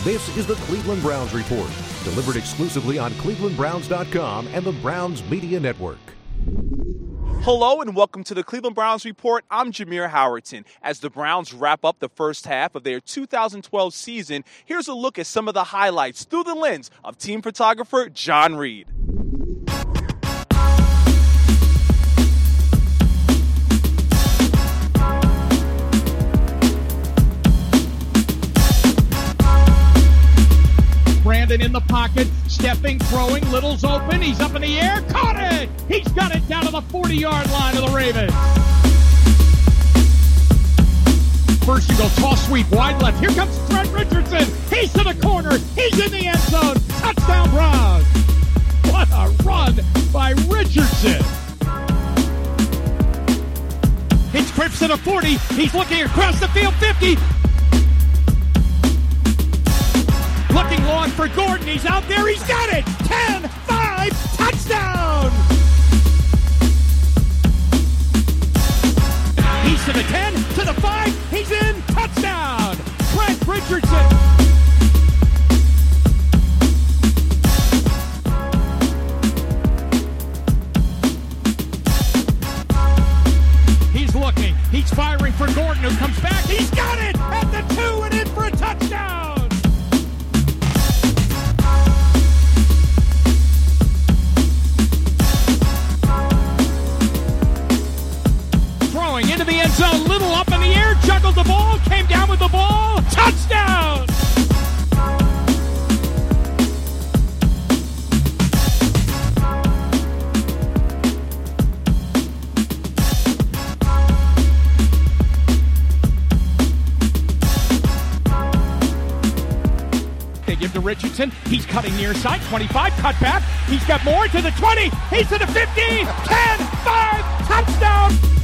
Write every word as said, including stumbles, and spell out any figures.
This is the Cleveland Browns Report, delivered exclusively on Cleveland Browns dot com and the Browns Media Network. Hello and welcome to the Cleveland Browns Report. I'm Jameer Howerton. As the Browns wrap up the first half of their two thousand twelve season, here's a look at some of the highlights through the lens of team photographer John Reed. Brandon in the pocket, stepping, throwing, Little's open, he's up in the air, caught it! He's got it down to the forty-yard line of the Ravens. First and goal, toss sweep, wide left, here comes Trent Richardson, he's to the corner, he's in the end zone, touchdown Browns! What a run by Richardson! It's Cripps to the forty, he's looking across the field, fifty, looking long for Gordon. He's out there. He's got it. ten five. Touchdown. He's to the ten, to the five. He's in. Touchdown. Trent Richardson. He's looking. He's firing for Gordon, who comes back. He's got it at the two and in for a touchdown. Into the end zone, Little up in the air, juggled the ball, came down with the ball, touchdown! They give to Richardson, he's cutting near side, twenty-five, cut back, he's got more to the twenty, he's to the fifteen, ten, five, touchdown!